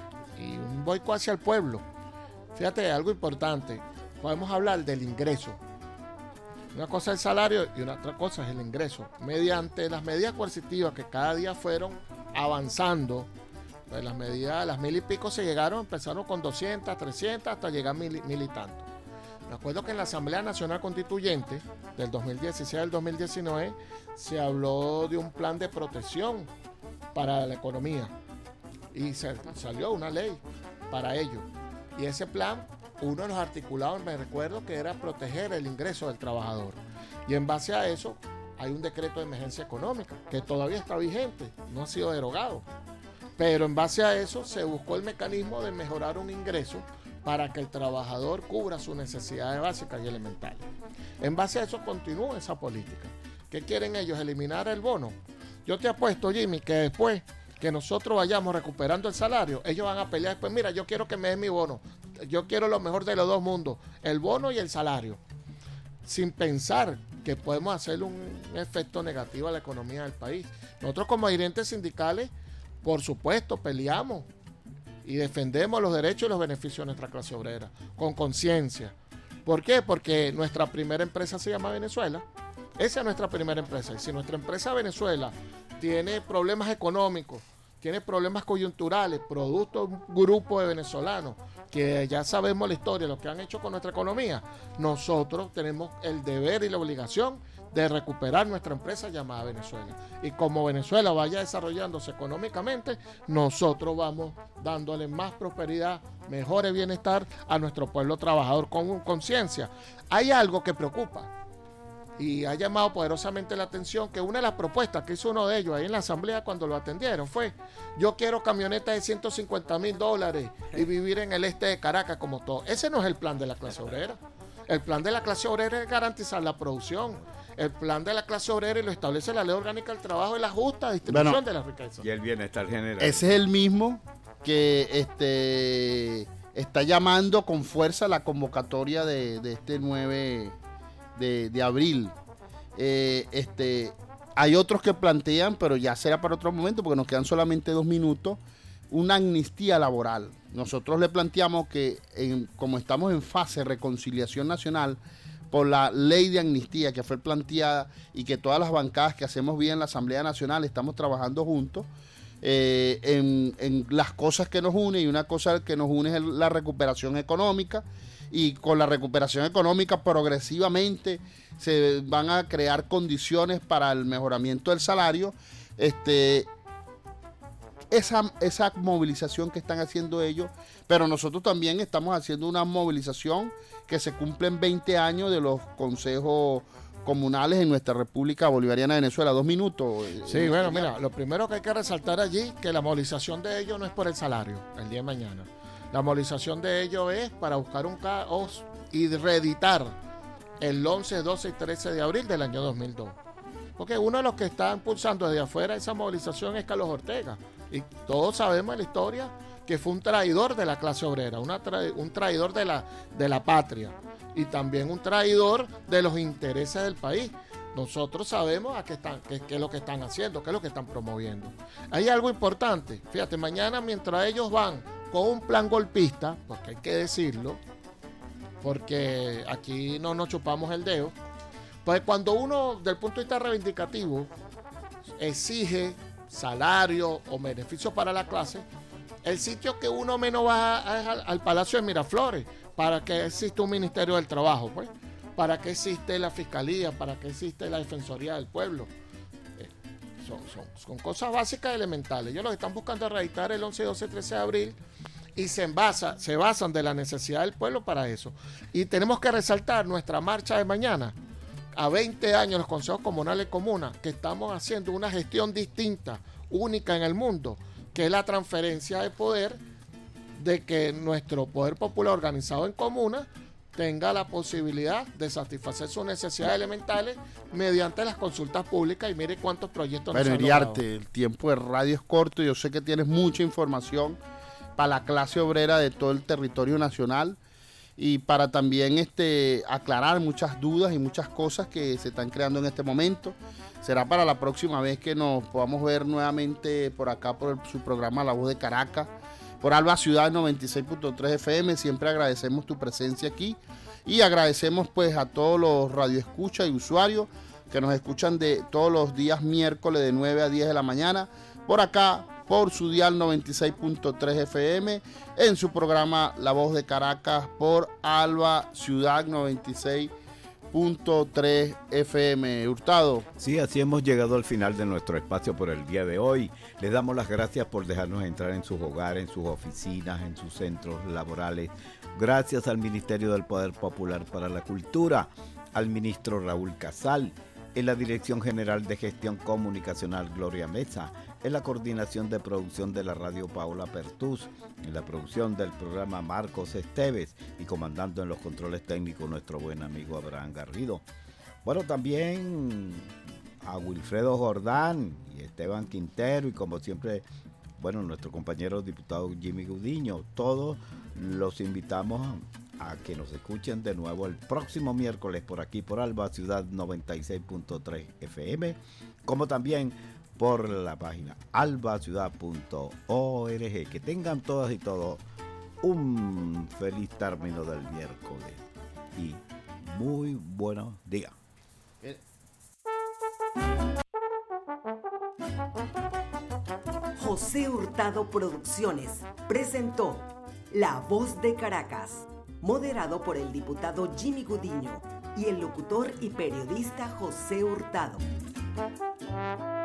y un boicot hacia el pueblo. Fíjate, algo importante, podemos hablar del ingreso. Una cosa es el salario y una otra cosa es el ingreso. Mediante las medidas coercitivas que cada día fueron avanzando, pues las medidas, las mil y pico se llegaron, empezaron con doscientas, trescientas, hasta llegar mil, mil y tanto. Me acuerdo que en la Asamblea Nacional Constituyente del dos mil dieciséis al dos mil diecinueve se habló de un plan de protección para la economía y se salió una ley para ello. Y ese plan, uno de los articulados, me recuerdo que era proteger el ingreso del trabajador. Y en base a eso hay un decreto de emergencia económica que todavía está vigente, no ha sido derogado. Pero en base a eso se buscó el mecanismo de mejorar un ingreso para que el trabajador cubra sus necesidades básicas y elementales. En base a eso continúa esa política. ¿Qué quieren ellos? ¿Eliminar el bono? Yo te apuesto, Jimmy, que después que nosotros vayamos recuperando el salario, ellos van a pelear después, mira, yo quiero que me den mi bono. Yo quiero lo mejor de los dos mundos, el bono y el salario. Sin pensar que podemos hacer un efecto negativo a la economía del país. Nosotros como dirigentes sindicales, por supuesto, peleamos y defendemos los derechos y los beneficios de nuestra clase obrera, con conciencia. ¿Por qué? Porque nuestra primera empresa se llama Venezuela. Esa es nuestra primera empresa. Y si nuestra empresa Venezuela tiene problemas económicos, tiene problemas coyunturales, producto de un grupo de venezolanos, que ya sabemos la historia, lo que han hecho con nuestra economía, nosotros tenemos el deber y la obligación de recuperar nuestra empresa llamada Venezuela. Y como Venezuela vaya desarrollándose económicamente, nosotros vamos dándole más prosperidad, mejor bienestar a nuestro pueblo trabajador con conciencia. Hay algo que preocupa y ha llamado poderosamente la atención, que una de las propuestas que hizo uno de ellos ahí en la asamblea cuando lo atendieron fue: yo quiero camionetas de ciento cincuenta mil dólares y vivir en el este de Caracas como todo. Ese no es el plan de la clase obrera. El plan de la clase obrera es garantizar la producción. El plan de la clase obrera, y lo establece la Ley Orgánica del Trabajo, es la justa distribución bueno, de la riqueza. Y el bienestar general. Ese es el mismo que este está llamando con fuerza la convocatoria de, de este nueve de, de abril. Eh, este, hay otros que plantean, pero ya será para otro momento porque nos quedan solamente dos minutos, una amnistía laboral. Nosotros le planteamos que en, como estamos en fase de reconciliación nacional por la ley de amnistía que fue planteada y que todas las bancadas que hacemos bien en la Asamblea Nacional estamos trabajando juntos eh, en, en las cosas que nos unen, y una cosa que nos une es el, la recuperación económica, y con la recuperación económica progresivamente se van a crear condiciones para el mejoramiento del salario. Este, esa, esa movilización que están haciendo ellos, pero nosotros también estamos haciendo una movilización que se cumplen veinte años de los consejos comunales en nuestra República Bolivariana de Venezuela. Dos minutos. Sí, bueno, mira, lo primero que hay que resaltar allí, que la movilización de ellos no es por el salario el día de mañana. La movilización de ellos es para buscar un caos y reeditar el once, doce y trece de abril del año dos mil dos. Porque uno de los que está impulsando desde afuera esa movilización es Carlos Ortega. Y todos sabemos en la historia que fue un traidor de la clase obrera, una tra- un traidor de la, de la patria, y también un traidor de los intereses del país. Nosotros sabemos a qué, están, qué, qué es lo que están haciendo, qué es lo que están promoviendo. Hay algo importante. Fíjate, mañana mientras ellos van con un plan golpista, porque hay que decirlo, porque aquí no nos chupamos el dedo, pues cuando uno, del punto de vista reivindicativo, exige salario o beneficios para la clase, el sitio que uno menos va es al, al Palacio de Miraflores. ¿Para qué existe un Ministerio del Trabajo? Pues, ¿para qué existe la Fiscalía? ¿Para qué existe la Defensoría del Pueblo? Eh, son, son, son cosas básicas y elementales. Ellos lo que están buscando es reeditar el once, doce, trece de abril, y se, envasa, se basan de la necesidad del pueblo para eso. Y tenemos que resaltar nuestra marcha de mañana. A veinte años los consejos comunales comunas, que estamos haciendo una gestión distinta, única en el mundo, que es la transferencia de poder, de que nuestro poder popular organizado en comunas tenga la posibilidad de satisfacer sus necesidades elementales mediante las consultas públicas. Y mire cuántos proyectos bueno, nos han Iriarte, logrado. el tiempo de radio es corto. Yo sé que tienes mucha información para la clase obrera de todo el territorio nacional y para también este, aclarar muchas dudas y muchas cosas que se están creando en este momento. Será para la próxima vez que nos podamos ver nuevamente por acá por el, su programa La Voz de Caracas, por Alba Ciudad noventa y seis punto tres F M. Siempre agradecemos tu presencia aquí y agradecemos pues a todos los radioescuchas y usuarios que nos escuchan de todos los días miércoles de nueve a diez de la mañana por acá, por su dial noventa y seis punto tres F M, en su programa La Voz de Caracas por Alba Ciudad noventa y seis punto tres F M. Hurtado. Sí, así hemos llegado al final de nuestro espacio por el día de hoy. Les damos las gracias por dejarnos entrar en sus hogares, en sus oficinas, en sus centros laborales. Gracias al Ministerio del Poder Popular para la Cultura, al ministro Raúl Casal, en la Dirección General de Gestión Comunicacional Gloria Mesa, en la coordinación de producción de la radio Paola Pertús, en la producción del programa Marcos Esteves y comandando en los controles técnicos nuestro buen amigo Abraham Garrido. Bueno, también a Wilfredo Jordán y Esteban Quintero y como siempre, bueno, nuestro compañero diputado Jimmy Gudiño. Todos los invitamos a, a que nos escuchen de nuevo el próximo miércoles por aquí por Alba Ciudad noventa y seis punto tres F M, como también por la página alba ciudad punto org. Que tengan todas y todos un feliz término del miércoles y muy buenos días. José Hurtado Producciones presentó La Voz de Caracas, moderado por el diputado Jimmy Gudiño. y el locutor y periodista José Hurtado.